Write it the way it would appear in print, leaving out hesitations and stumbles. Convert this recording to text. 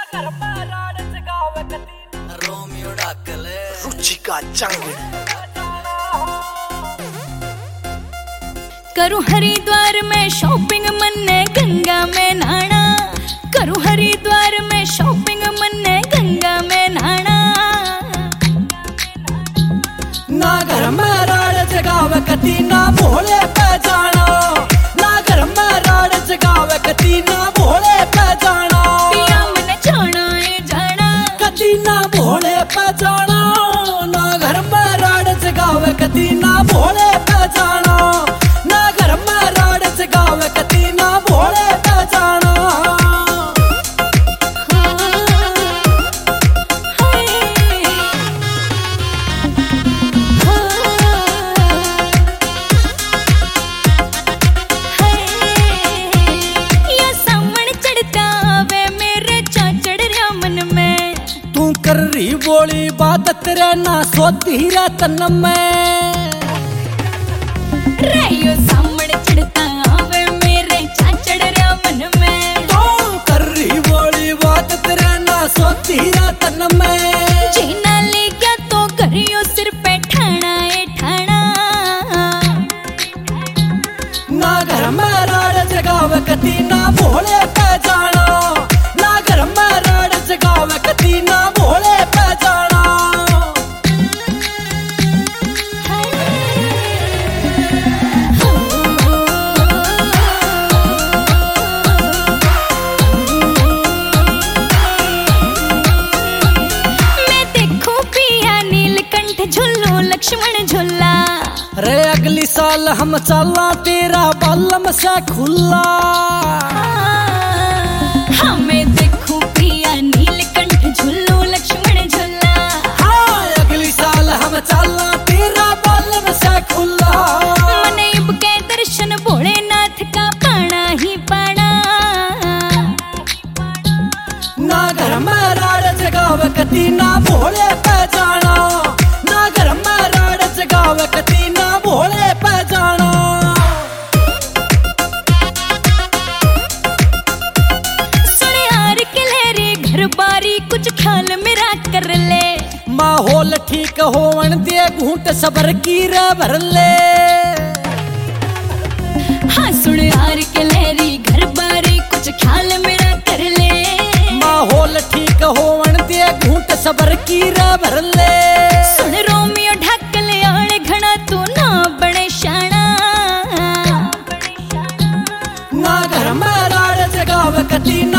Romeo डाकले Ruchika चंग करूं हरिद्वार में शॉपिंग मन्ने गंगा में नहाना। करूं हरिद्वार में शॉपिंग मन्ने गंगा में नहाना। ना घर में राड़ जगावे कती ना भोले पे जाना। ना घर में राड़ जगावे कती ना भोले पे जाना। पिया मन जाना है जाना कती ना भोले पे जाना। ना घर में राड़ जगावे कती ना भोले पे जाना। ना घर में राड़ जगावे कती ना भोले पे जाना। कर रही बोली बात तेरे ना सोती रे तन में रहियो सामण चढ़ता आवे मेरे चाचड़ रे मन में। तो कर रही बोली बात तेरे ना सोती रे तन में। जीना ले क्या तो करियो सिर पे ठाना है ठाना। ना घर में राड़ जगावे कती ना भोले पे जाना। ना घर में राड़ जगावे कती ना भोले पे जाना। मैं देखूं पिया नीलकंठ झुल्लू लक्ष्मण झुल्ला। रे अगली साल हम चला तेरा बालम से खुला। हाँ मैं देखूं पिया नीलकंठ झुल्लू लक्ष्मण झुल्ला। हाँ अगली साल हम चला तेरा बालम से खुला। मनेब के दर्शन भोलेनाथ का पाना ही पाना। ना घर में राड़ जगावे कती ना भोले पे जाना। ना घर में राड़ जगावे कती ना भोले पे जाना। सुनियार के लेरी घर बारी कुछ ख्याल मेरा कर ले। माहौल ठीक होवन दे घूंट सबर की रे भर ले। हाँ सुनियार के लेरी घर बारी कुछ ख्याल मेरा कर ले। माहौल ठीक होवन दे घूंट सबर की रे भर ले। सुन रोमियो ढाकल आड़ घना तू ना बने शाना। ना घर में राड़ जगावे कती